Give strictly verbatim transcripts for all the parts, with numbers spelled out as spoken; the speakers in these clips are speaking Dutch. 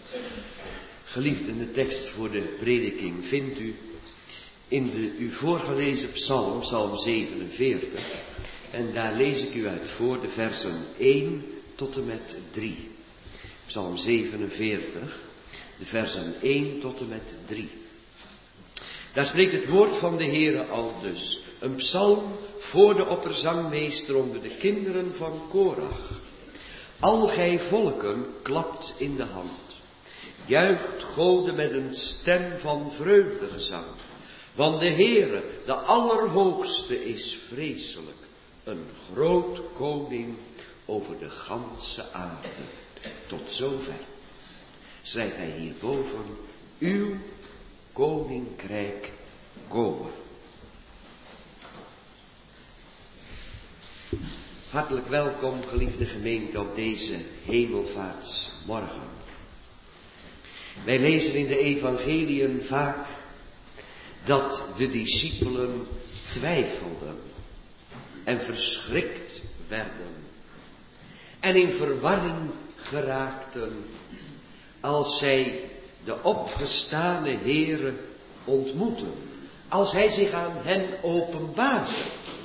Geliefden, de tekst voor de prediking vindt u in de u voorgelezen psalm, psalm zevenenveertig. En daar lees ik u uit voor de versen één tot en met drie. Psalm zevenenveertig, de versen één tot en met drie. Daar spreekt het woord van de Heere al dus. Een psalm voor de opperzangmeester onder de kinderen van Korach. Al gij volken, klapt in de hand. Juicht Gode met een stem van vreugdegezang. Want de Heere, de Allerhoogste, is vreselijk. Een groot koning over de ganse aarde. Tot zover schrijft hij hierboven: uw koninkrijk komen. Hartelijk welkom, geliefde gemeente, op deze hemelvaartsmorgen. Wij lezen in de evangeliën vaak dat de discipelen twijfelden en verschrikt werden en in verwarring geraakten als zij de opgestane Heere ontmoeten, als hij zich aan hen openbaarde.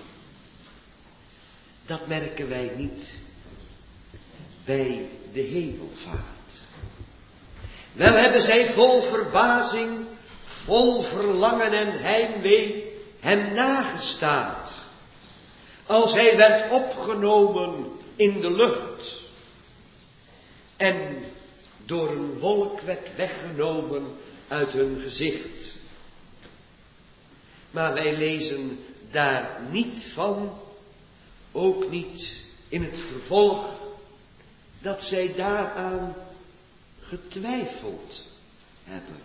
Dat merken wij niet bij de hemelvaart. Wel hebben zij vol verbazing, vol verlangen en heimwee hem nagestaard, als hij werd opgenomen in de lucht en door een wolk werd weggenomen uit hun gezicht. Maar wij lezen daar niet van, ook niet in het vervolg, dat zij daaraan getwijfeld hebben.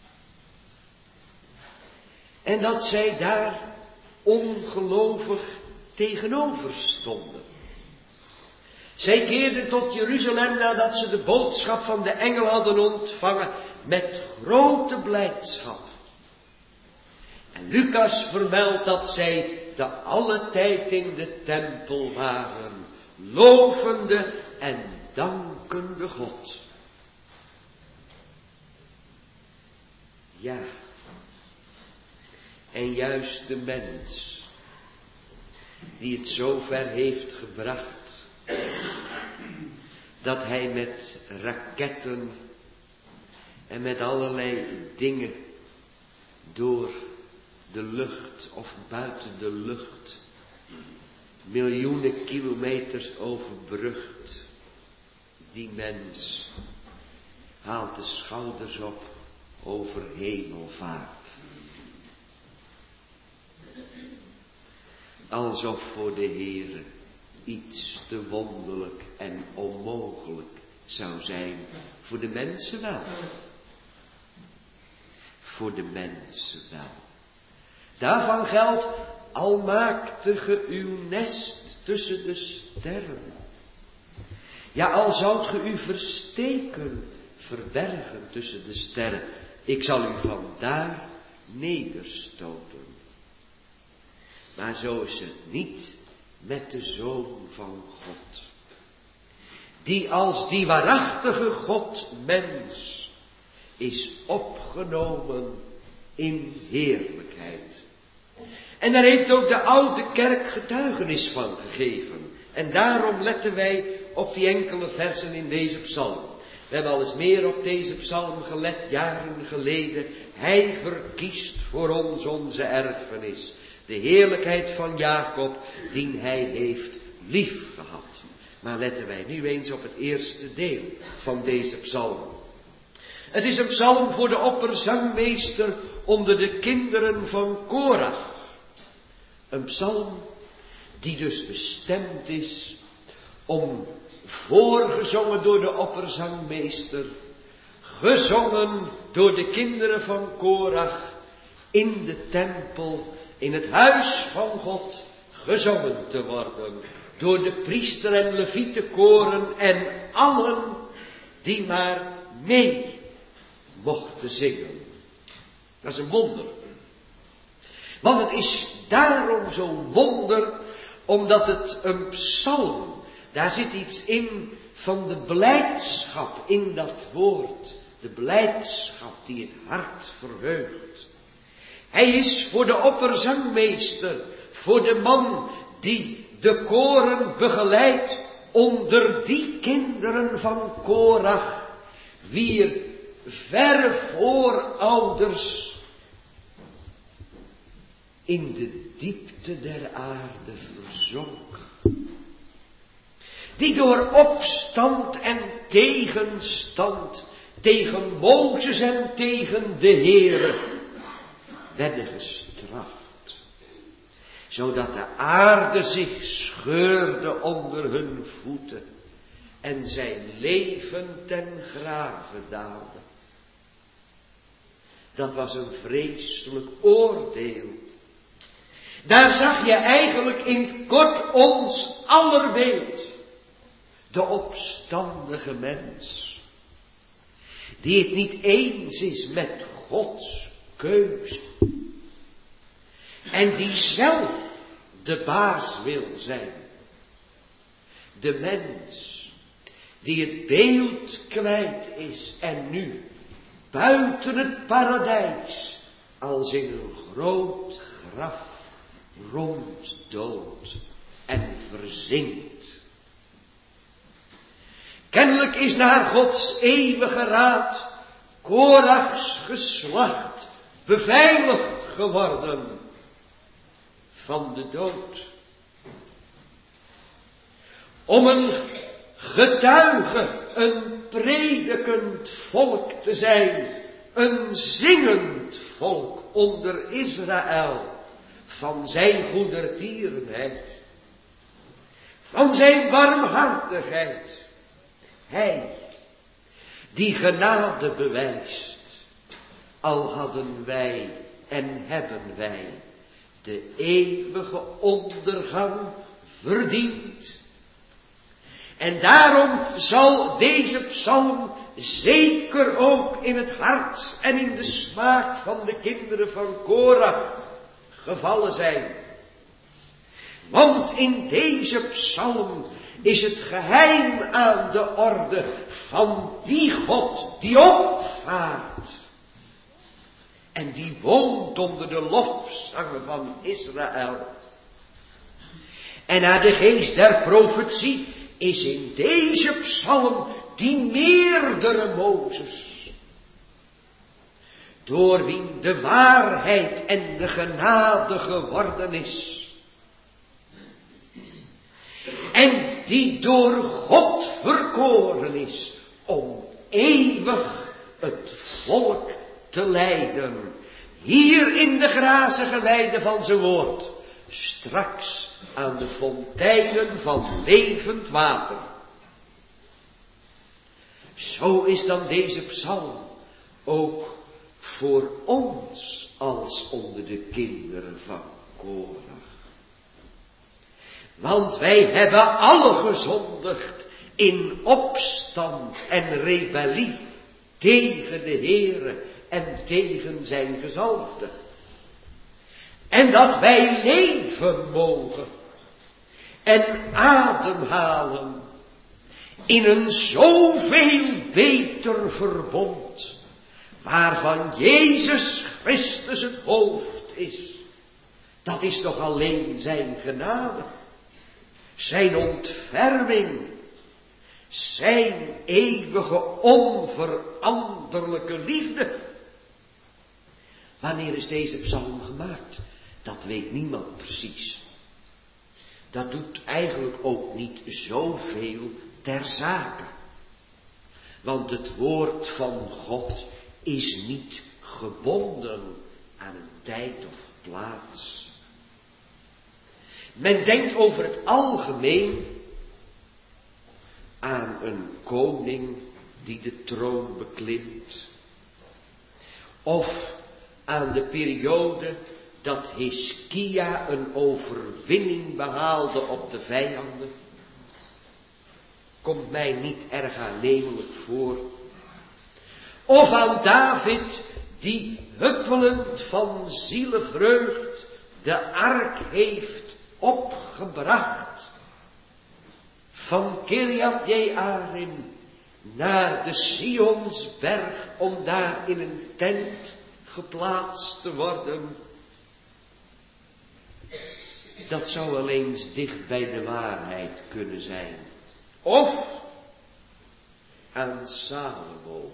En dat zij daar ongelovig tegenover stonden. Zij keerden tot Jeruzalem nadat ze de boodschap van de engel hadden ontvangen met grote blijdschap. En Lucas vermeldt dat zij de alle tijd in de tempel waren, lovende en dankende God. Ja, en juist de mens die het zover heeft gebracht dat hij met raketten en met allerlei dingen door de lucht of buiten de lucht miljoenen kilometers overbrugt. Die mens haalt de schouders op over hemelvaart. Alsof voor de Heere iets te wonderlijk en onmogelijk zou zijn. Voor de mensen wel. Voor de mensen wel. Daarvan geldt, al maakte ge uw nest tussen de sterren. Ja, al zoudt ge u versteken, verbergen tussen de sterren. Ik zal u vandaar nederstoten. Maar zo is het niet met de Zoon van God. Die als die waarachtige God mens is opgenomen in heerlijkheid. En daar heeft ook de oude kerk getuigenis van gegeven. En daarom letten wij op die enkele versen in deze psalm. We hebben al eens meer op deze psalm gelet, jaren geleden. Hij verkiest voor ons onze erfenis. De heerlijkheid van Jacob, die hij heeft lief gehad. Maar letten wij nu eens op het eerste deel van deze psalm. Het is een psalm voor de opperzangmeester onder de kinderen van Korach. Een psalm die dus bestemd is om voorgezongen door de opperzangmeester, gezongen door de kinderen van Korach, in de tempel, in het huis van God, gezongen te worden door de priester en levietenkoren en allen die maar mee mochten zingen. Dat is een wonder. Want het is daarom zo'n wonder, omdat het een psalm, daar zit iets in van de blijdschap in dat woord, de blijdschap die het hart verheugt. Hij is voor de opperzangmeester, voor de man die de koren begeleidt, onder die kinderen van Korach, wier verre voorouders in de diepte der aarde verzonken. Die door opstand en tegenstand, tegen Mozes en tegen de Heere, werden gestraft. Zodat de aarde zich scheurde onder hun voeten en zij leven ten grave daalden. Dat was een vreselijk oordeel. Daar zag je eigenlijk in het kort ons aller beeld. De opstandige mens. Die het niet eens is met Gods keuze. En die zelf de baas wil zijn. De mens die het beeld kwijt is en nu buiten het paradijs als in een groot graf ronddoodt en verzinkt. Kennelijk is naar Gods eeuwige raad Korachs geslacht beveiligd geworden van de dood. Om een getuige, een predikend volk te zijn, een zingend volk onder Israël, van zijn goedertierenheid, van zijn barmhartigheid. Hij, die genade bewijst, al hadden wij en hebben wij de eeuwige ondergang verdiend. En daarom zal deze psalm zeker ook in het hart en in de smaak van de kinderen van Korach gevallen zijn. Want in deze psalm is het geheim aan de orde van die God die opvaart en die woont onder de lofzangen van Israël. En naar de geest der profetie is in deze psalm die meerdere Mozes, door wien de waarheid en de genade geworden is. En die door God verkoren is om eeuwig het volk te leiden. Hier in de grazige weide van zijn woord. Straks aan de fonteinen van levend water. Zo is dan deze psalm ook voor ons als onder de kinderen van Korach. Want wij hebben alle gezondigd in opstand en rebellie tegen de Heere en tegen zijn gezalfde. En dat wij leven mogen en ademhalen in een zoveel beter verbond, waarvan Jezus Christus het hoofd is. Dat is toch alleen zijn genade, zijn ontferming, zijn eeuwige onveranderlijke liefde. Wanneer is deze psalm gemaakt? Dat weet niemand precies. Dat doet eigenlijk ook niet zoveel ter zake. Want het woord van God is niet gebonden aan een tijd of plaats. Men denkt over het algemeen aan een koning die de troon beklimt. Of aan de periode dat Hiskia een overwinning behaalde op de vijanden. Komt mij niet erg aannemelijk voor. Of aan David die huppelend van zielevreugd de ark heeft opgebracht van Kirjat Jearim naar de Sionsberg om daar in een tent geplaatst te worden. Dat zou wel eens dicht bij de waarheid kunnen zijn. Of aan Salomo.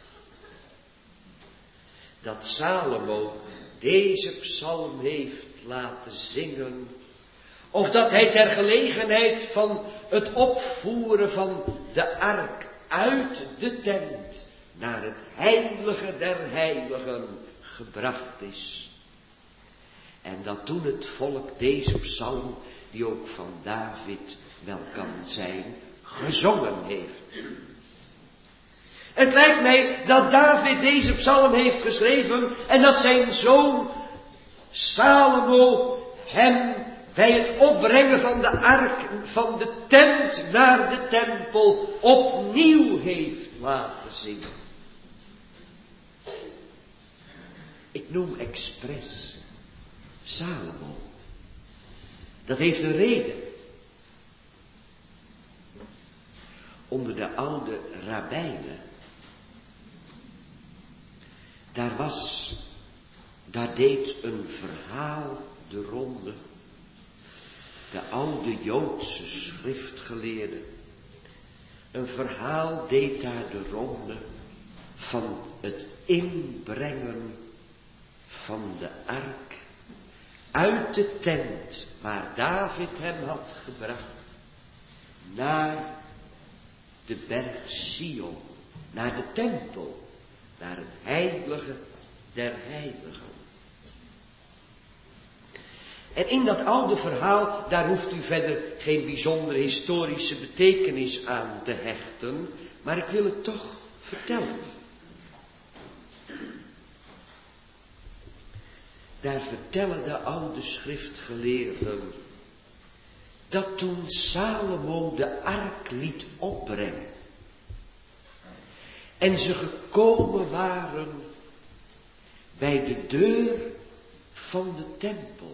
Dat Salomo deze psalm heeft laten zingen. Of dat hij ter gelegenheid van het opvoeren van de ark uit de tent naar het heilige der heiligen gebracht is. En dat toen het volk deze psalm, die ook van David wel kan zijn, gezongen heeft. Het lijkt mij dat David deze psalm heeft geschreven en dat zijn zoon Salomo hem bij het opbrengen van de ark, van de tent naar de tempel, opnieuw heeft laten zingen. Ik noem expres Salomo. Dat heeft een reden. Onder de oude rabbijnen, daar was, daar deed een verhaal de ronde. De oude Joodse schriftgeleerde. Een verhaal deed daar de ronde van het inbrengen van de ark uit de tent waar David hem had gebracht naar de berg Sion, naar de tempel, naar het heilige der heiligen. En in dat oude verhaal, daar hoeft u verder geen bijzondere historische betekenis aan te hechten, maar ik wil het toch vertellen. Daar vertellen de oude schriftgeleerden dat toen Salomo de ark liet opbrengen en ze gekomen waren bij de deur van de tempel,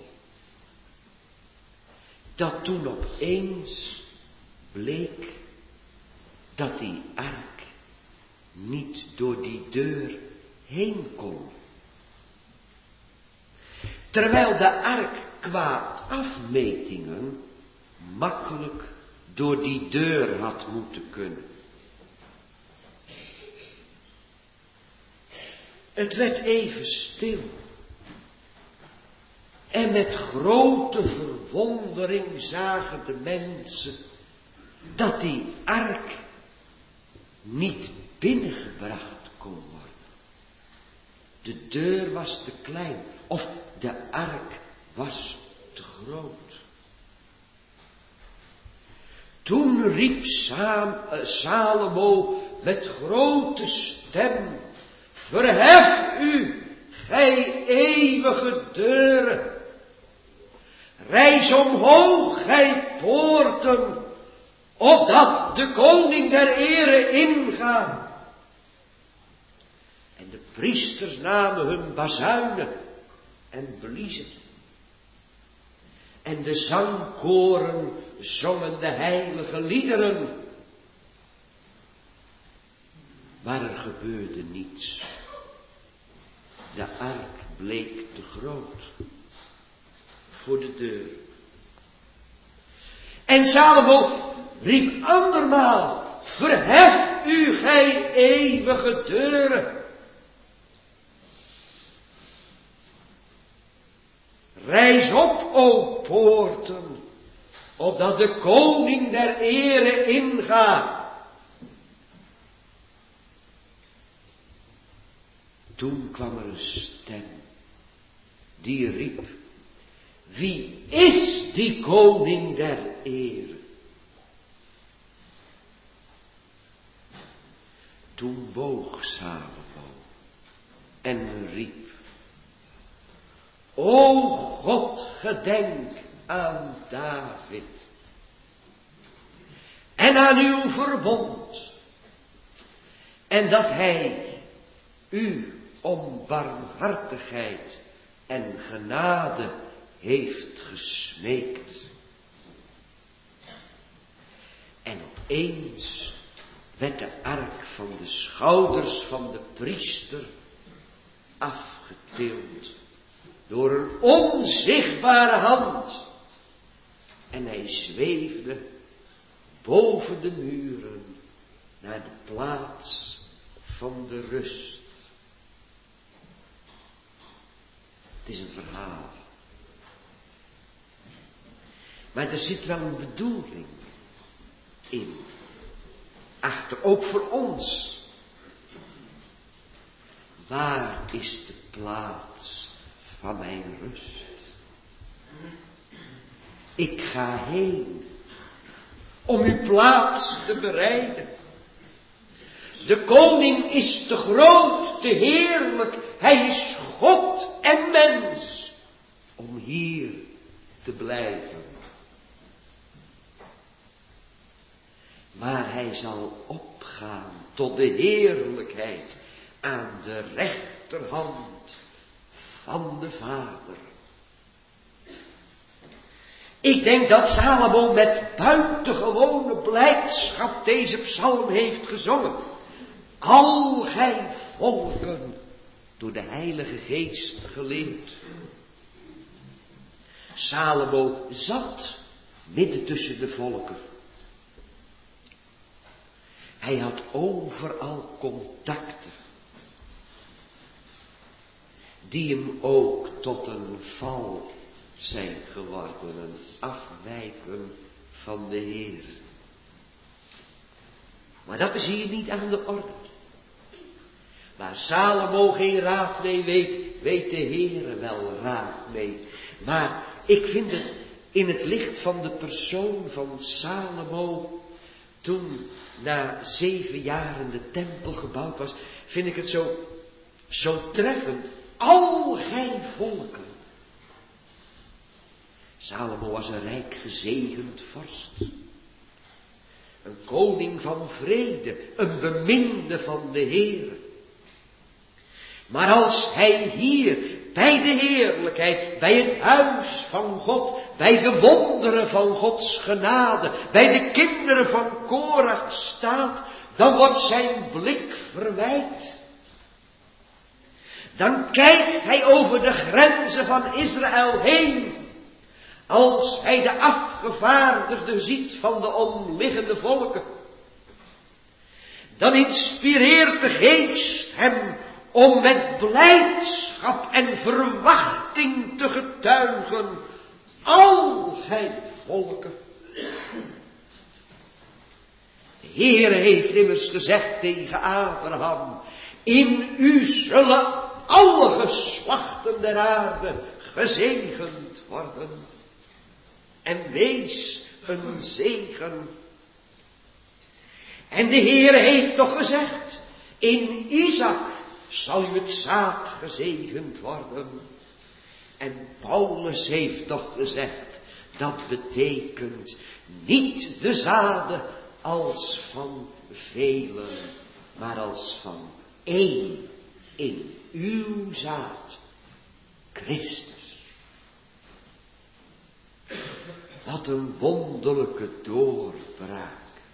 dat toen opeens bleek dat die ark niet door die deur heen kon. Terwijl de ark qua afmetingen makkelijk door die deur had moeten kunnen. Het werd even stil. En met grote verwondering zagen de mensen dat die ark niet binnengebracht kon worden. De deur was te klein of de ark was te groot. Toen riep Sam, uh, Salomo met grote stem: verhef u, gij eeuwige deuren. Rijs omhoog, gij poorten, opdat de koning der ere ingaan. En de priesters namen hun bazuinen en bliezen. En de zangkoren zongen de heilige liederen. Maar er gebeurde niets. De ark bleek te groot voor de deur. En Salomo riep andermaal: verhef u, gij eeuwige deuren. Rijs op, o poorten, opdat de koning der ere ingaat. Toen kwam er een stem die riep: wie is die koning der ere? Toen boog Salomo en riep: O God, gedenk aan David en aan uw verbond, en dat hij u om barmhartigheid en genade heeft gesmeekt. En opeens werd de ark van de schouders van de priester afgetild door een onzichtbare hand. En hij zweefde boven de muren naar de plaats van de rust. Het is een verhaal. Maar er zit wel een bedoeling in. Achter, ook voor ons. Waar is de plaats van mijn rust? Ik ga heen om uw plaats te bereiden. De koning is te groot, te heerlijk. Hij is God en mens om hier te blijven. Maar hij zal opgaan tot de heerlijkheid aan de rechterhand van de Vader. Ik denk dat Salomo met buitengewone blijdschap deze psalm heeft gezongen. Al gij volken, door de Heilige Geest geleerd. Salomo zat midden tussen de volken. Hij had overal contacten, die hem ook tot een val zijn geworden, een afwijken van de Heer. Maar dat is hier niet aan de orde. Waar Salomo geen raad mee weet, weet de Heer wel raad mee. Maar ik vind het in het licht van de persoon van Salomo, toen na zeven jaren de tempel gebouwd was, vind ik het zo, zo treffend. Al gij volken. Salomo was een rijk gezegend vorst. Een koning van vrede, een beminde van de Heer. Maar als hij hier, bij de heerlijkheid, bij het huis van God, bij de wonderen van Gods genade, bij de kinderen van Korach staat, dan wordt zijn blik verwijd. Dan kijkt hij over de grenzen van Israël heen. Als hij de afgevaardigden ziet van de omliggende volken. Dan inspireert de Geest hem om met blijdschap en verwachting te getuigen. Al gij volken. De Heere heeft immers gezegd tegen Abraham. In u zullen alle geslachten der aarde gezegend worden. En wees een zegen. En de Heere heeft toch gezegd. In Isaac zal u het zaad gezegend worden. En Paulus heeft toch gezegd. Dat betekent niet de zaden als van velen. Maar als van één in uw zaad. Christus. Wat een wonderlijke doorbraak.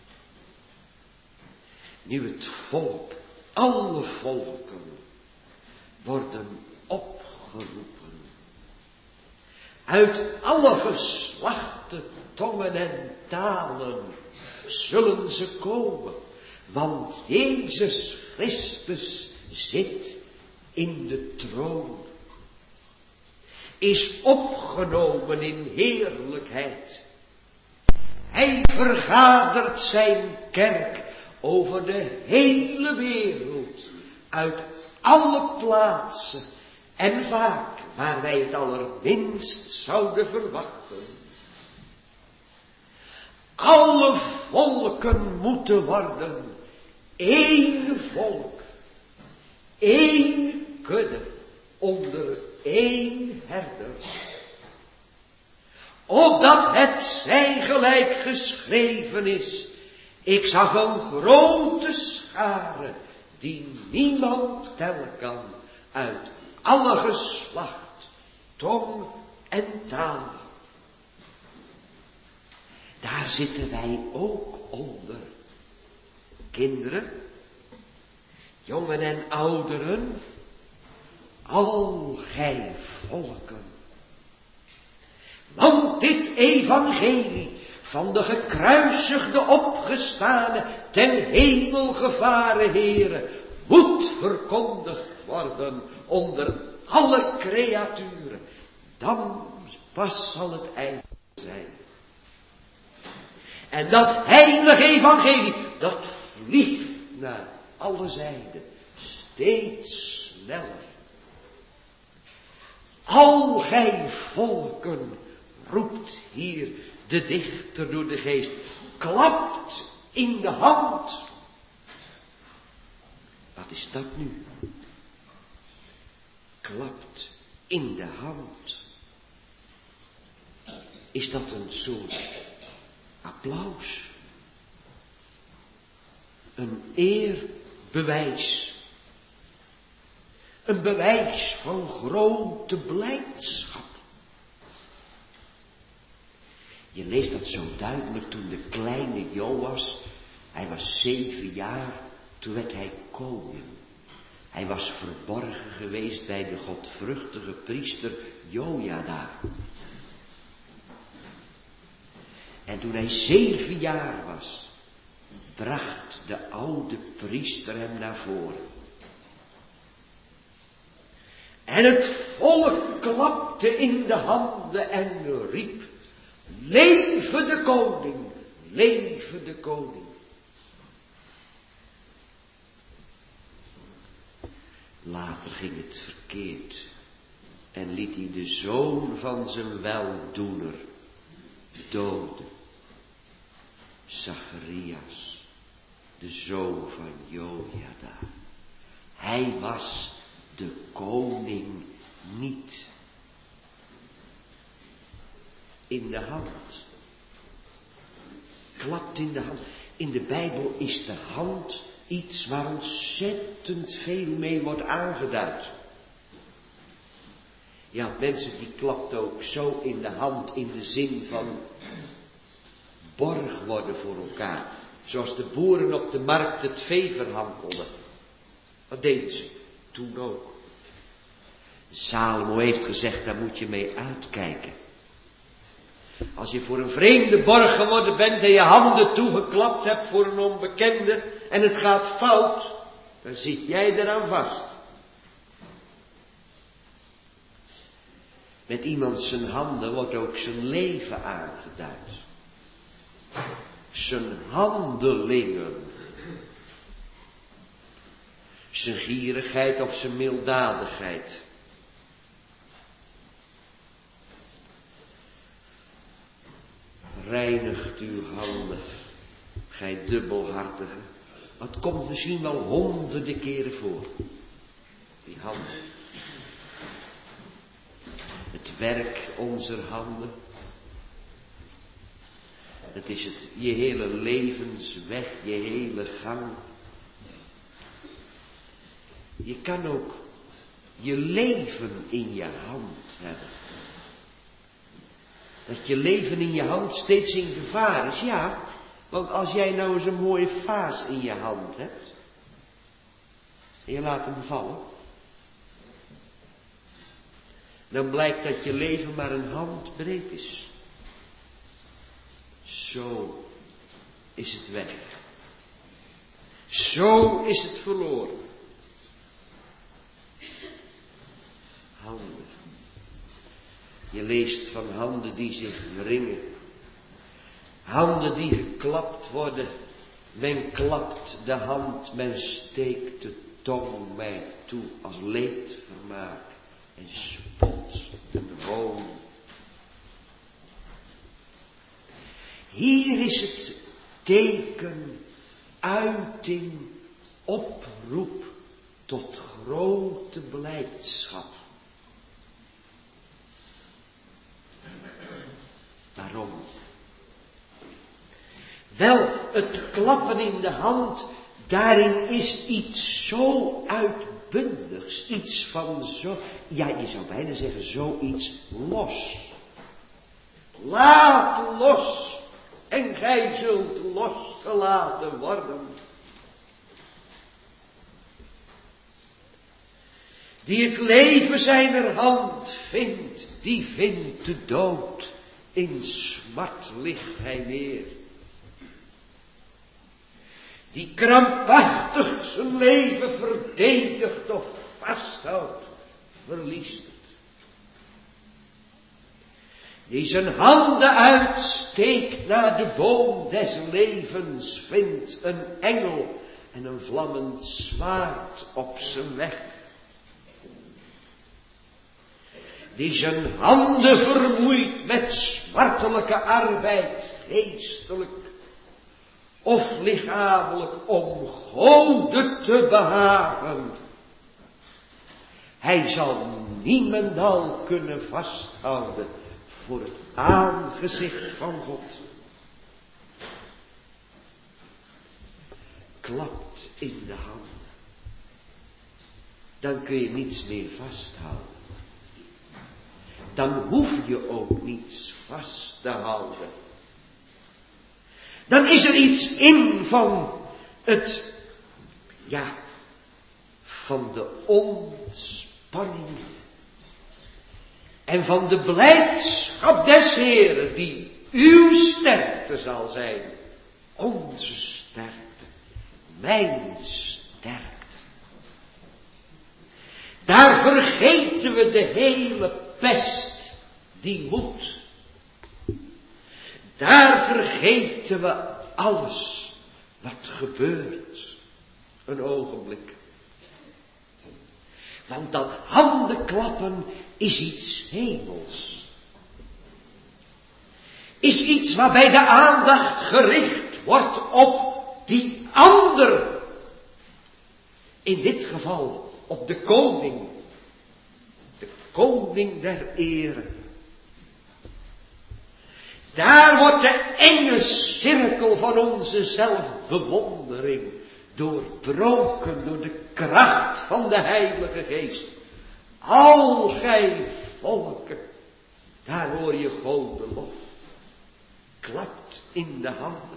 Nu het volk, alle volken, worden opgeroepen. Uit alle geslachten, tongen en talen zullen ze komen. Want Jezus Christus zit in de troon. Is opgenomen in heerlijkheid. Hij vergadert zijn kerk over de hele wereld. Uit alle plaatsen. En vaak waar wij het allerminst zouden verwachten. Alle volken moeten worden één volk. Één kudde onder één herder. Opdat het zij gelijk geschreven is. Ik zag een grote schare die niemand tellen kan. Uit alle geslacht, tong en taal. Daar zitten wij ook onder. Kinderen, jongen en ouderen, al gij volken. Want dit evangelie van de gekruisigde opgestane, ten hemel gevaren Heere, moet verkondigd worden onder alle creaturen. Dan pas zal het eind zijn. En dat heilige evangelie, dat vliegt naar alle zijden, steeds sneller. Al gij volken, roept hier de dichter door de geest, klapt in de hand. Wat is dat nu? Klapt in de hand. Is dat een soort applaus? Een eerbewijs? Een bewijs van grote blijdschap? Je leest dat zo duidelijk toen de kleine Joas, hij was zeven jaar, toen werd hij koning. Hij was verborgen geweest bij de godvruchtige priester Jojada. En toen hij zeven jaar was, bracht de oude priester hem naar voren. En het volk klapte in de handen en riep, Leve de koning, leve de koning. Later ging het verkeerd en liet hij de zoon van zijn weldoener doden. Zacharias, de zoon van Jojada. Hij was de koning niet. In de hand. Klapt in de hand. In de Bijbel is de hand iets waar ontzettend veel mee wordt aangeduid. Ja, mensen die klapt ook zo in de hand in de zin van borg worden voor elkaar. Zoals de boeren op de markt het vee verhandelden. Wat deden ze toen ook? Salomo heeft gezegd, daar moet je mee uitkijken. Als je voor een vreemde borg geworden bent en je handen toegeklapt hebt voor een onbekende en het gaat fout, dan zit jij eraan vast. Met iemand zijn handen wordt ook zijn leven aangeduid. Zijn handelingen. Zijn gierigheid of zijn milddadigheid. Reinigt uw handen, gij dubbelhartige. Het komt misschien wel honderden keren voor. Die handen. Het werk onze handen. Het is het, je hele levensweg, je hele gang. Je kan ook je leven in je hand hebben. Dat je leven in je hand steeds in gevaar is, ja. Want als jij nou eens een mooie vaas in je hand hebt. En je laat hem vallen. Dan blijkt dat je leven maar een handbreed is. Zo is het weg. Zo is het verloren. Handen. Je leest van handen die zich wringen. Handen die geklapt worden. Men klapt de hand, men steekt de tong mij toe als leedvermaak en spot en hoon. Hier is het teken, uiting, oproep tot grote blijdschap. Waarom? Wel, het klappen in de hand, daarin is iets zo uitbundigs, iets van zo, ja, je zou bijna zeggen, zoiets los. Laat los, en gij zult losgelaten worden. Die het leven zijner hand vindt, die vindt de dood. In smart ligt hij neer. Die krampachtig zijn leven verdedigt of vasthoudt, verliest het. Die zijn handen uitsteekt naar de boom des levens, vindt een engel en een vlammend zwaard op zijn weg. Die zijn handen vermoeit met smartelijke arbeid, geestelijk of lichamelijk, om Gode te behagen. Hij zal niemendal kunnen vasthouden voor het aangezicht van God. Klapt in de handen. Dan kun je niets meer vasthouden. Dan hoef je ook niets vast te houden. Dan is er iets in van het, ja, van de ontspanning en van de blijdschap des Heeren, die uw sterkte zal zijn. Onze sterkte, mijn sterkte. Daar vergeten we de hele pest die moet. Daar vergeten we alles wat gebeurt. Een ogenblik. Want dat handenklappen is iets hemels. Is iets waarbij de aandacht gericht wordt op die ander. In dit geval op de koning. De koning der ere. Daar wordt de enge cirkel van onze zelfbewondering doorbroken door de kracht van de Heilige Geest. Al gij volken, daar hoor je Gode lof. Klapt in de handen.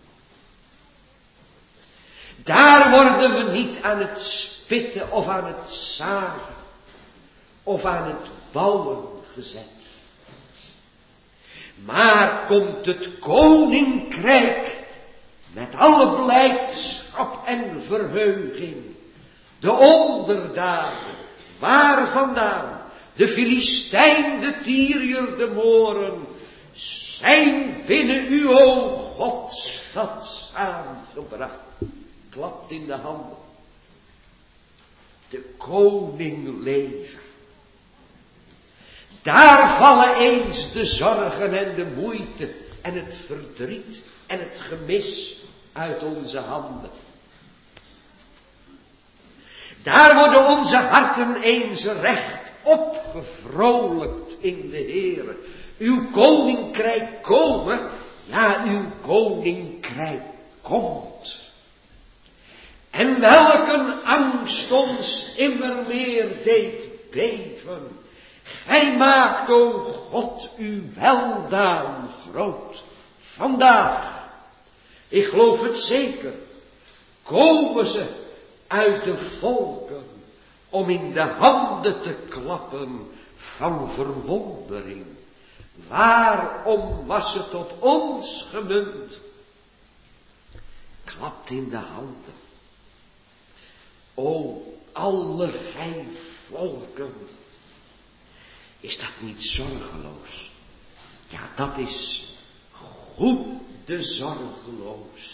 Daar worden we niet aan het spitten of aan het zagen of aan het bouwen gezet. Maar komt het koninkrijk met alle blijdschap en verheuging, de onderdanen, waar vandaan, de Filistijn, de Tyriër, de Moren, zijn binnen uw oog Gods stad aangebracht. Klapt in de handen. De koning leven. Daar vallen eens de zorgen en de moeite en het verdriet en het gemis uit onze handen. Daar worden onze harten eens recht opgevrolijkt in de Heere. Uw koninkrijk komen, ja, uw koninkrijk komt. En welk een angst ons immer meer deed beven. Gij maakt, o God, uw weldaan groot. Vandaag, ik geloof het zeker, komen ze uit de volken om in de handen te klappen van verwondering. Waarom was het op ons gemunt? Klapt in de handen. O, alle gij volken. Is dat niet zorgeloos? Ja, dat is goede zorgeloosheid.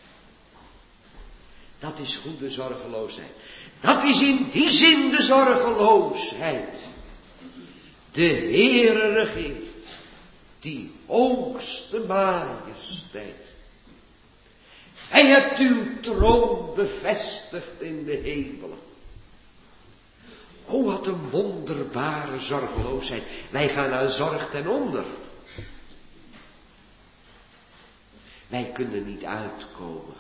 Dat is goede zorgeloosheid. Dat is in die zin de zorgeloosheid. De Heere regeert, die hoogste majesteit. Gij hebt uw troon bevestigd in de hemelen. O, wat een wonderbare zorgeloosheid. Wij gaan aan zorg ten onder. Wij kunnen niet uitkomen.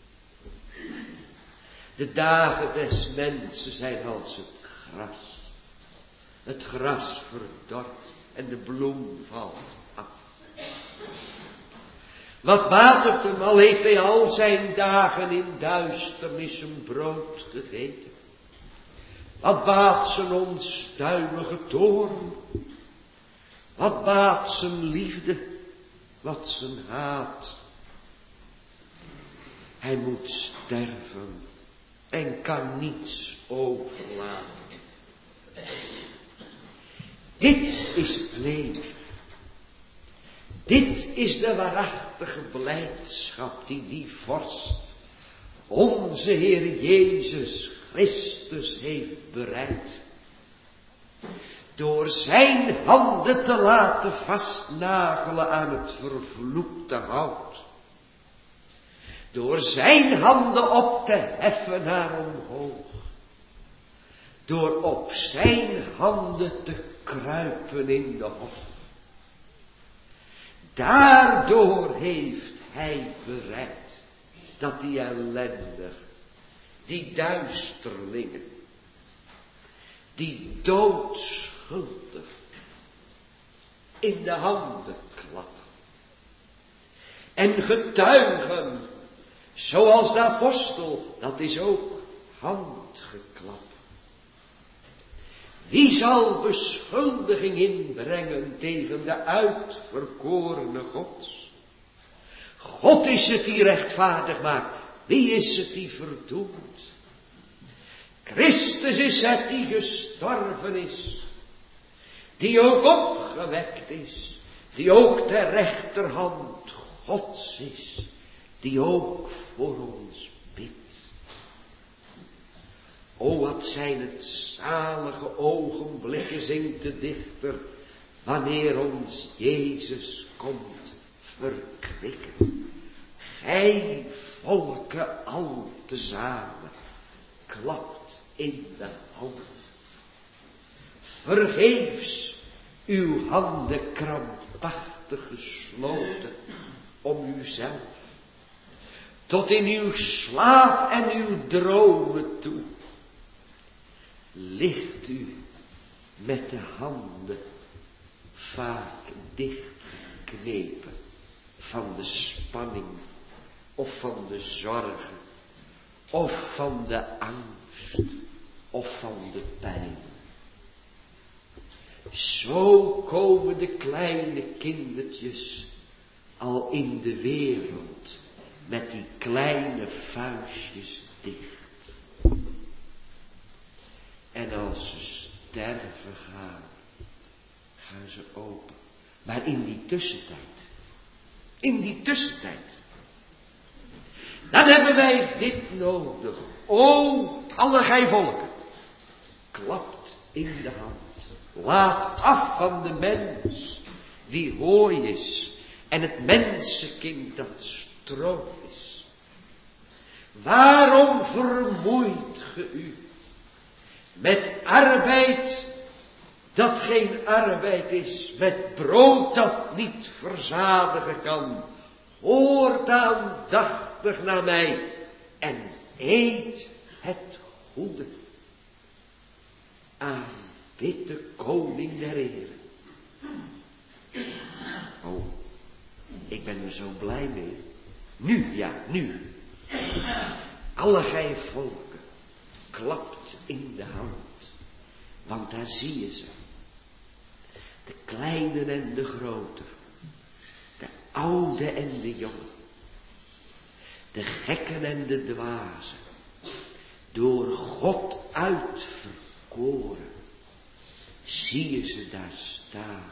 De dagen des mensen zijn als het gras. Het gras verdort en de bloem valt af. Wat baat het hem, al heeft hij al zijn dagen in duisternis een brood gegeten. Wat baat zijn onstuimige toorn? Wat baat zijn liefde? Wat zijn haat? Hij moet sterven en kan niets overlaten. Dit is het leven. Dit is de waarachtige blijdschap die die vorst, onze Heer Jezus Christus, heeft bereid. Door zijn handen te laten vastnagelen aan het vervloekte hout. Door zijn handen op te heffen naar omhoog. Door op zijn handen te kruipen in de hof. Daardoor heeft hij bereid dat die ellendig, die duisterlingen, die doodschuldig in de handen klappen. En getuigen, zoals de apostel, dat is ook handgeklap. Wie zal beschuldiging inbrengen tegen de uitverkorene Gods? God is het die rechtvaardig maakt. Wie is het die verdoemt? Christus is het die gestorven is. Die ook opgewekt is. Die ook ter rechterhand Gods is. Die ook voor ons bidt. O, wat zijn het zalige ogenblikken, zingt de dichter, wanneer ons Jezus komt verkwikken. Gij volken al tezamen, klapt in de handen. Vergeefs uw handen krampachtig gesloten om uzelf, tot in uw slaap en uw dromen toe. Ligt u met de handen vaak dichtgeknepen van de spanning of van de zorgen of van de angst of van de pijn. Zo komen de kleine kindertjes al in de wereld met die kleine vuistjes dicht. En als ze sterven gaan, gaan ze open. Maar in die tussentijd, in die tussentijd, dan hebben wij dit nodig. O, alle gij volken, klapt in de hand. Laat af van de mens, die hooi is, en het mensenkind dat stroom is. Waarom vermoeit ge u met arbeid dat geen arbeid is, met brood dat niet verzadigen kan? Hoort aandachtig naar mij en eet het goede. Aanbid de koning der Heren. Oh, ik ben er zo blij mee. Nu, ja, nu. Alle gij volken, klapt in de hand. Want daar zie je ze. De kleinen en de groten. De oude en de jongen. De gekken en de dwazen. Door God uitverkoren. Zie je ze daar staan.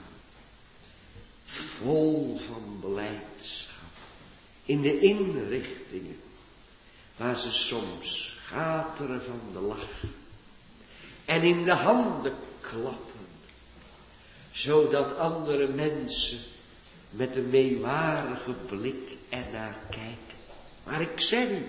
Vol van blijdschap. In de inrichtingen. Waar ze soms schateren van de lach. En in de handen klappen. Zodat andere mensen met een meewarige blik ernaar kijken. Maar ik zeg u.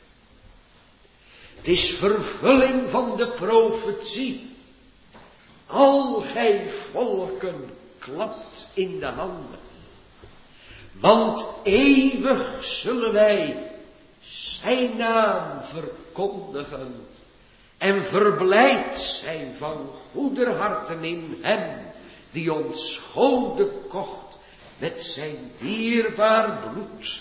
Het is vervulling van de profetie. Al gij volken, klapt in de handen. Want eeuwig zullen wij zijn naam verkondigen. En verblijd zijn van goeder harten in hem. Die ons schode kocht met zijn dierbaar bloed.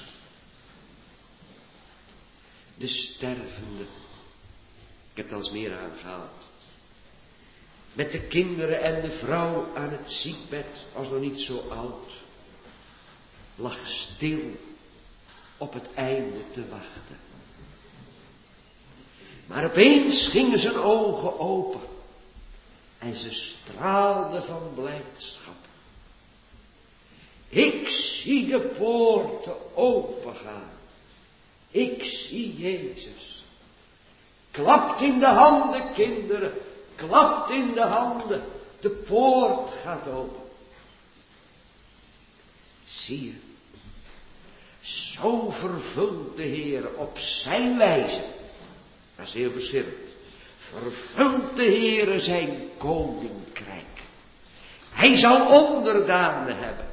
De stervende. Ik heb het al eens meer aangehaald. met de kinderen en de vrouw aan het ziekbed, was nog niet zo oud, lag stil op het einde te wachten. Maar opeens gingen zijn ogen open en ze straalde van blijdschap. Ik zie de poorten opengaan. Ik zie Jezus. Klapt in de handen, kinderen. Klapt in de handen. De poort gaat open. Zie je. Zo vervult de Heer op zijn wijze. Dat is heel verschillend. Vervult de Heer zijn koninkrijk. Hij zal onderdanen hebben.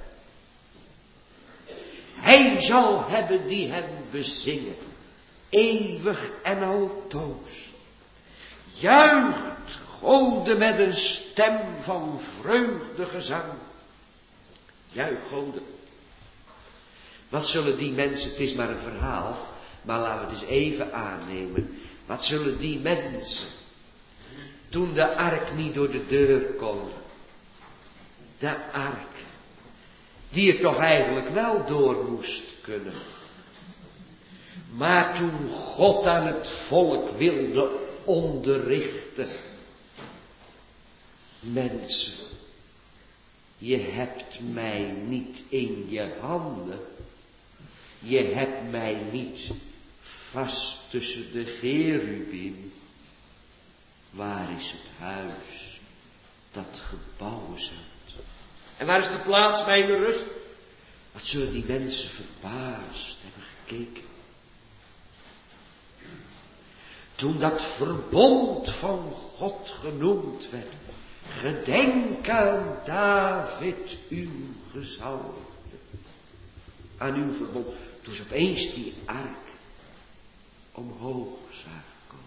Hij zal hebben die hem bezingen. Eeuwig en altoos. Juicht Gode met een stem van vreugdegezang. Juich Gode. Wat zullen die mensen, het is maar een verhaal, maar laten we het eens even aannemen. Wat zullen die mensen, toen de ark niet door de deur kon, de ark, die er toch eigenlijk wel door moest kunnen. Maar toen God aan het volk wilde onderrichten. Mensen, je hebt mij niet in je handen. Je hebt mij niet vast tussen de cherubim. Waar is het huis dat gebouwen zult? En waar is de plaats mijn rust? Wat zullen die mensen verbaasd hebben gekeken. Toen dat verbond van God genoemd werd. Gedenk aan David uw gezalfde. Aan uw verbond. Toen ze opeens die ark omhoog zagen komen.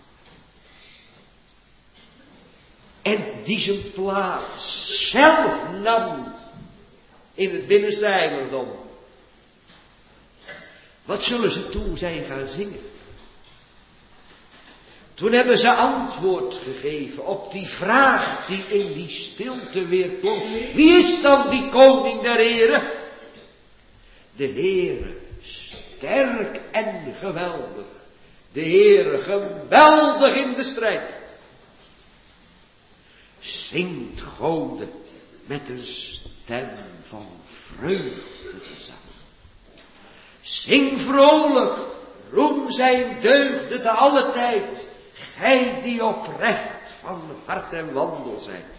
En die zijn plaats zelf nam in het binnenste heiligdom. Wat zullen ze toen zijn gaan zingen? Toen hebben ze antwoord gegeven op die vraag die in die stilte weer klonk. Wie is dan die koning der heren? De Heere, sterk en geweldig. De Heere, geweldig in de strijd. Zingt Gode met een stem van vreugdegezang. Zing vrolijk, roem zijn deugden te alle tijd. Gij die oprecht van hart en wandel zijt.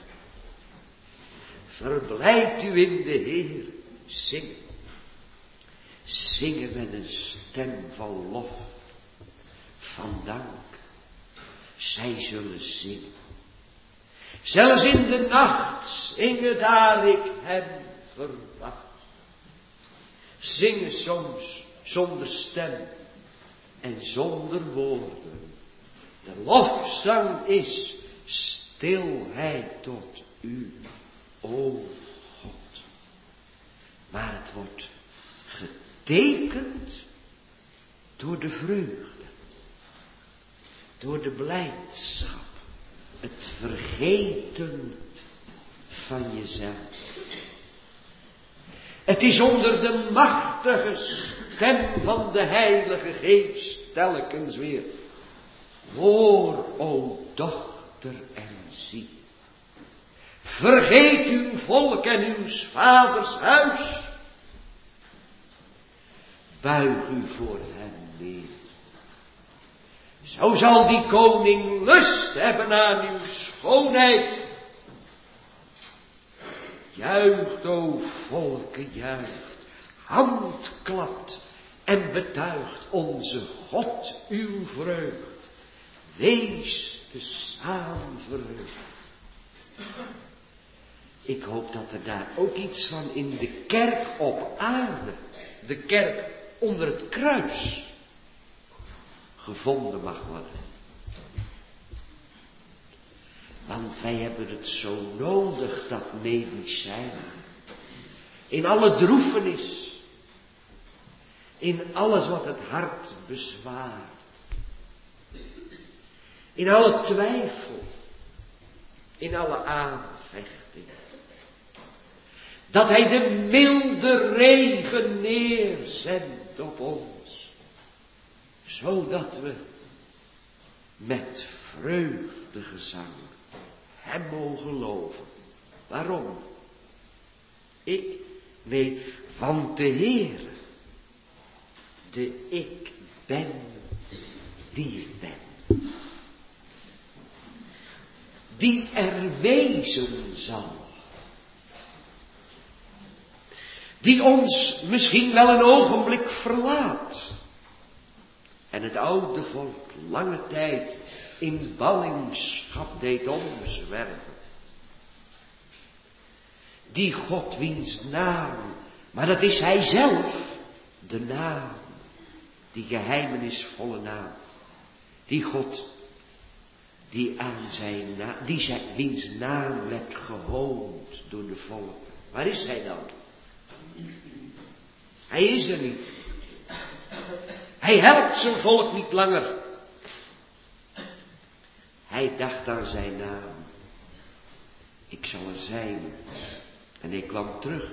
Verblijd u in de Heer, zing. Zingen met een stem van lof, van dank. Zij zullen zingen. Zelfs in de nacht zingen daar ik hem verwacht. Zingen soms zonder stem en zonder woorden. De lofzang is stilheid tot u, o God. Maar het wordt getekend door de vreugde, door de blijdschap, het vergeten van jezelf. Het is onder de machtige stem van de Heilige Geest telkens weer. Hoor, o dochter, en zie. Vergeet uw volk en uw vaders huis. Buig u voor hem neer. Zo zal die koning lust hebben aan uw schoonheid. Juicht, o volken, juicht. Hand klapt en betuigt onze God uw vreugd. Wees te samen verheugd. Ik hoop dat er daar ook iets van in de kerk op aarde, de kerk onder het kruis, gevonden mag worden. Want wij hebben het zo nodig, dat medicijn. In alle droefenis. In alles wat het hart bezwaart. In alle twijfel. in alle aanvechting. Dat hij de milde regen neerzendt op ons. Zodat we met vreugdegezang hem mogen loven. Waarom? Ik? Nee, want de Heere, de ik ben die ik ben. Die er wezen zal. Die ons misschien wel een ogenblik verlaat. En het oude volk lange tijd in ballingschap deed omzwerven. Die God wiens naam, maar dat is hij zelf, de naam, die geheimenisvolle naam. Die God, die aan zijn naam, die zijn, wiens naam werd gehoond door de volken. Waar is hij dan? Hij is er niet. Hij helpt zijn volk niet langer. Hij dacht aan zijn naam. Ik zal er zijn. En hij kwam terug.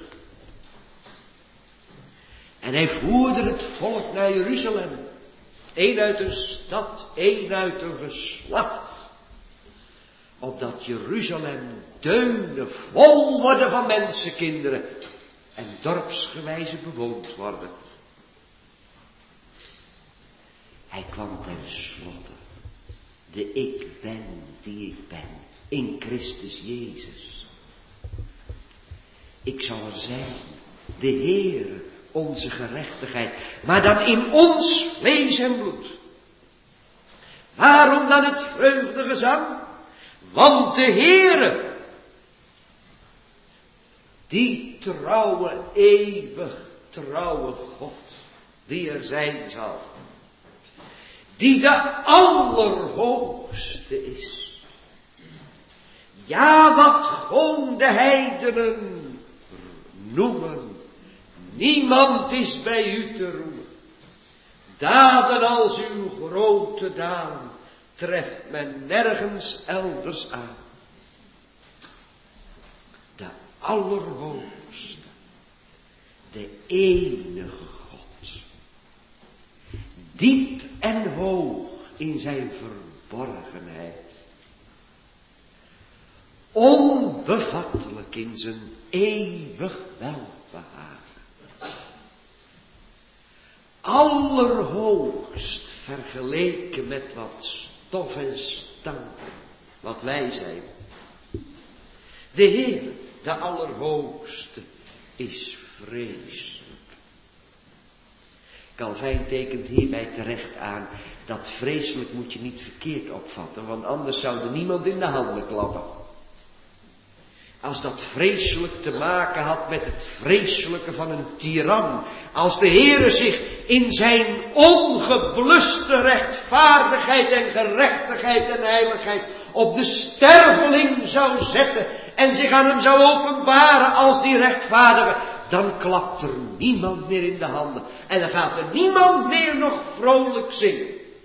En hij voerde het volk naar Jeruzalem. Eén uit een stad, één uit een geslacht. Opdat Jeruzalem deunen vol worden van mensenkinderen. En dorpsgewijze bewoond worden. Hij kwam ten slotte. De ik ben die ik ben. In Christus Jezus. Ik zal er zijn. De Heere, onze gerechtigheid. Maar dan in ons vlees en bloed. Waarom dan het vreugdegezang? Want de Heere, die trouwe, eeuwig trouwe God, die er zijn zal. Die de Allerhoogste is. Ja, wat gewoon de heidenen noemen. Niemand is bij u te roemen. Daden als uw grote daden treft men nergens elders aan. De Allerhoogste. De enige God. Diep en hoog in zijn verborgenheid. Onbevattelijk in zijn eeuwig welbehagen. Allerhoogst vergeleken met wat stof en stank, wat wij zijn. De Heer, de Allerhoogste, is vreselijk. Calvijn tekent hierbij terecht aan, dat vreselijk moet je niet verkeerd opvatten, want anders zou er niemand in de handen klappen. Als dat vreselijk te maken had met het vreselijke van een tiran. Als de Heere zich in zijn ongebluste rechtvaardigheid en gerechtigheid en heiligheid op de sterveling zou zetten en zich aan hem zou openbaren als die rechtvaardige, dan klapt er niemand meer in de handen. En dan gaat er niemand meer nog vrolijk zingen.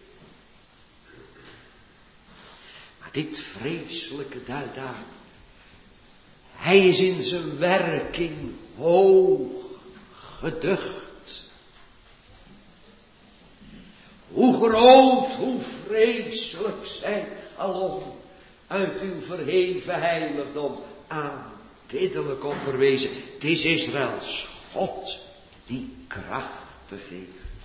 Maar dit vreselijke duidt aan. Hij is in zijn werking hoog geducht. Hoe groot, hoe vreselijk zijt alom uit uw verheven heiligdom aanbiddelijk onderwezen. Het is Israëls God die krachten geeft.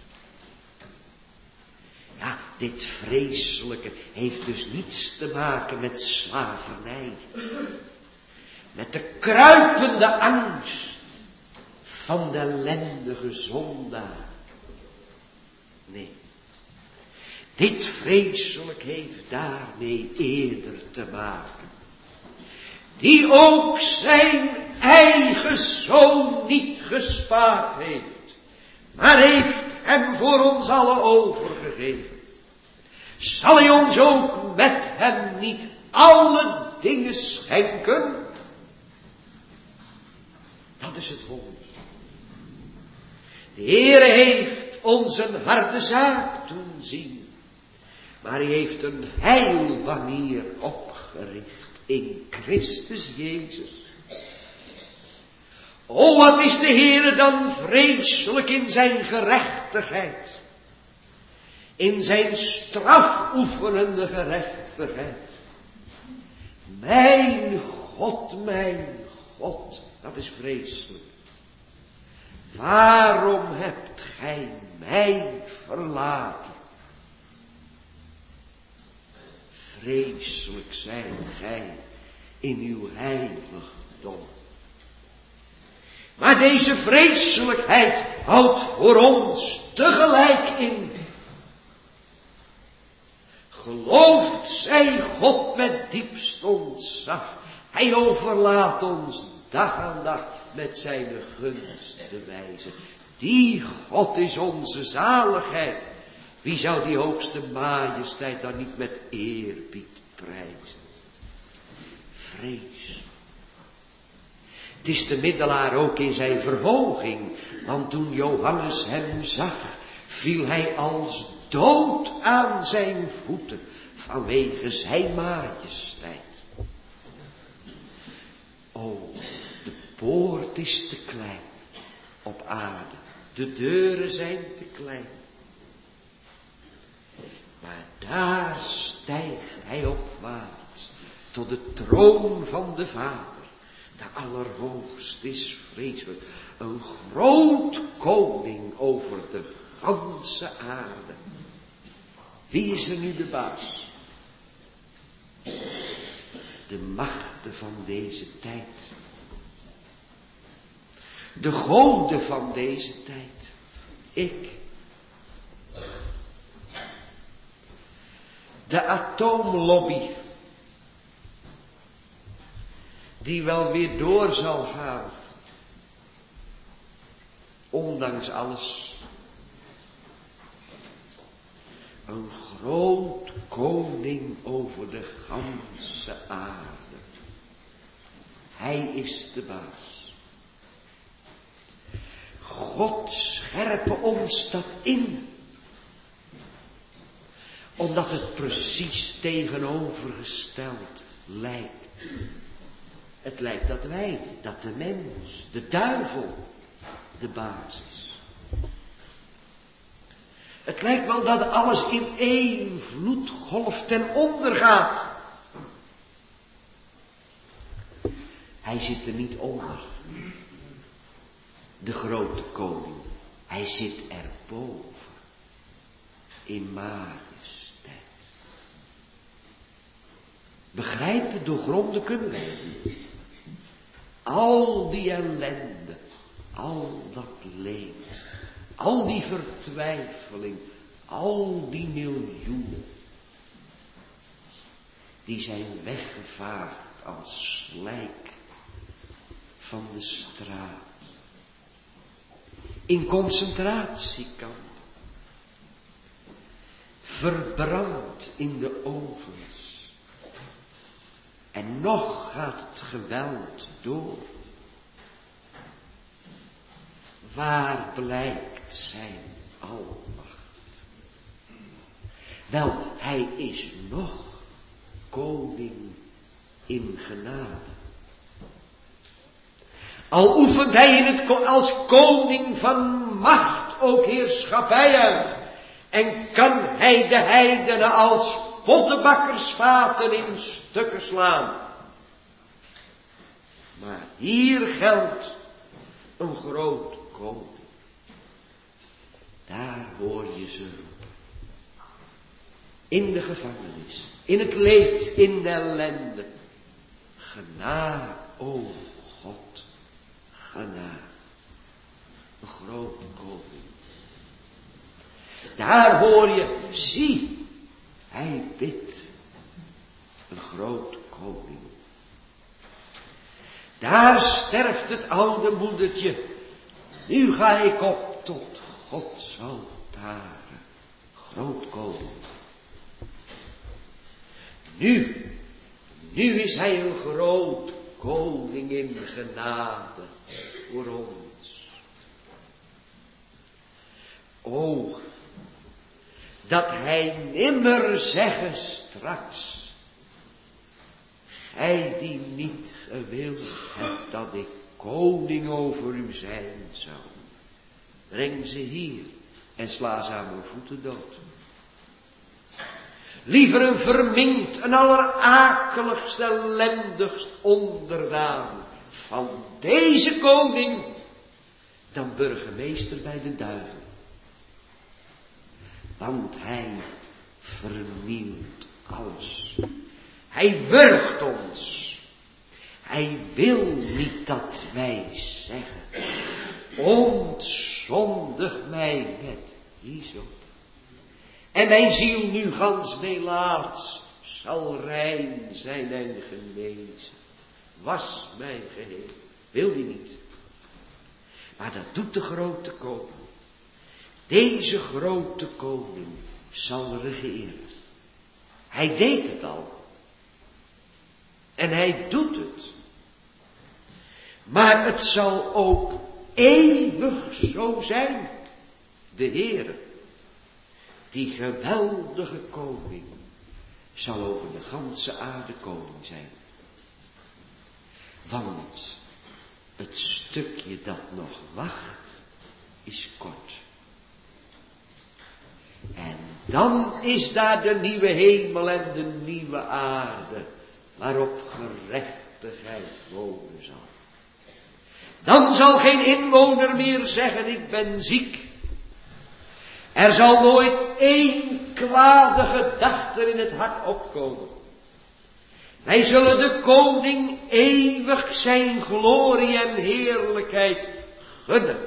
Ja, dit vreselijke heeft dus niets te maken met slavernij. Met de kruipende angst van de ellendige zondaar. Nee. Dit vreselijk heeft daarmee eerder te maken. Die ook zijn eigen zoon niet gespaard heeft. Maar heeft hem voor ons allen overgegeven. Zal hij ons ook met hem niet alle dingen schenken? Dat is het wonder. De Heere heeft ons een harde zaak doen zien. Maar hij heeft een heilbanier opgericht in Christus Jezus. O, wat is de Heere dan vreselijk in zijn gerechtigheid. In zijn strafoefenende gerechtigheid. Mijn God, mijn God, dat is vreselijk. Waarom hebt gij mij verlaten? Vreselijk zijt gij in uw heiligdom. Maar deze vreselijkheid houdt voor ons tegelijk in. Gelooft zij God met diepst ontzag. Hij overlaat ons dag aan dag met zijn gunst bewijzen. Die God is onze zaligheid. Wie zou die hoogste majesteit dan niet met eerbied prijzen? Vrees. Het is de middelaar ook in zijn verhoging, want toen Johannes hem zag, viel hij als dood aan zijn voeten vanwege zijn majesteit. O, de poort is te klein op aarde, de deuren zijn te klein. Maar daar stijgt hij opwaarts tot de troon van de Vader. De Allerhoogst is vreselijk, een groot koning over de ganse aarde. Wie is er nu de baas? De machten van deze tijd. De goden van deze tijd. Ik. De atoomlobby. Die wel weer door zal gaan. Ondanks alles. Een groot koning over de ganse aarde. Hij is de baas. God scherpe ons dat in. Omdat het precies tegenovergesteld lijkt. Het lijkt dat wij, dat de mens, de duivel, de baas is. Het lijkt wel dat alles in één vloedgolf ten onder gaat. Hij zit er niet onder. De grote koning. Hij zit erboven. In majesteit. Begrijpen, doorgronden kunnen wij niet. Al die ellende. Al dat leed. Al die vertwijfeling. Al die miljoenen. Die zijn weggevaagd als slijk van de straat. In concentratiekampen. Verbrand in de ovens. En nog gaat het geweld door. Waar blijkt zijn almacht? Wel, hij is nog koning in genade. Al oefent hij in het, als koning van macht ook heerschappij uit. En kan hij de heidenen als pottebakkersvaten in stukken slaan. Maar hier geldt een groot koning. Daar hoor je ze roepen. In de gevangenis, in het leed, in de ellende. Genade, o God, genade. Een groot koning. Daar hoor je, zie, hij bidt. Een groot koning. Daar sterft het oude moedertje. Nu ga ik op tot Gods altaren. Groot koning. Nu, nu is hij een groot koning in genade voor ons. O, dat hij nimmer zeggen straks, gij die niet gewild hebt dat ik koning over u zijn zou, breng ze hier en sla ze aan mijn voeten dood. Liever een verminkt, een allerakeligst, ellendigst onderdaan van deze koning, dan burgemeester bij de duivel. Want hij vernielt alles. Hij wurgt ons. Hij wil niet dat wij zeggen, ontzondig mij met hyssop. En mijn ziel nu gans melaats zal rein zijn en genezen. Was mijn geheel. Wil die niet. Maar dat doet de grote koning. Deze grote koning zal regeren. Hij deed het al. En hij doet het. Maar het zal ook eeuwig zo zijn. De Heere, die geweldige koning, zal over de ganse aarde koning zijn. Want het stukje dat nog wacht, is kort. En dan is daar de nieuwe hemel en de nieuwe aarde, waarop gerechtigheid wonen zal. Dan zal geen inwoner meer zeggen, ik ben ziek. Er zal nooit één kwade gedachte in het hart opkomen. Wij zullen de koning eeuwig zijn glorie en heerlijkheid gunnen.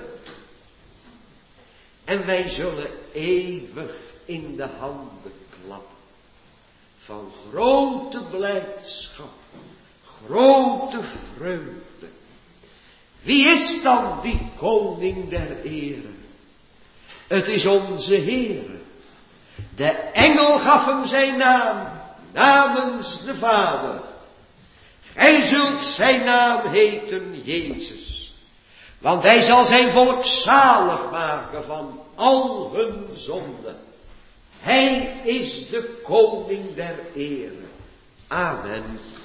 En wij zullen eeuwig in de handen klappen van grote blijdschap, grote vreugde. Wie is dan die koning der ere? Het is onze Heere. De engel gaf hem zijn naam, namens de Vader. Gij zult zijn naam heten Jezus. Want hij zal zijn volk zalig maken van al hun zonden. Hij is de koning der ere. Amen.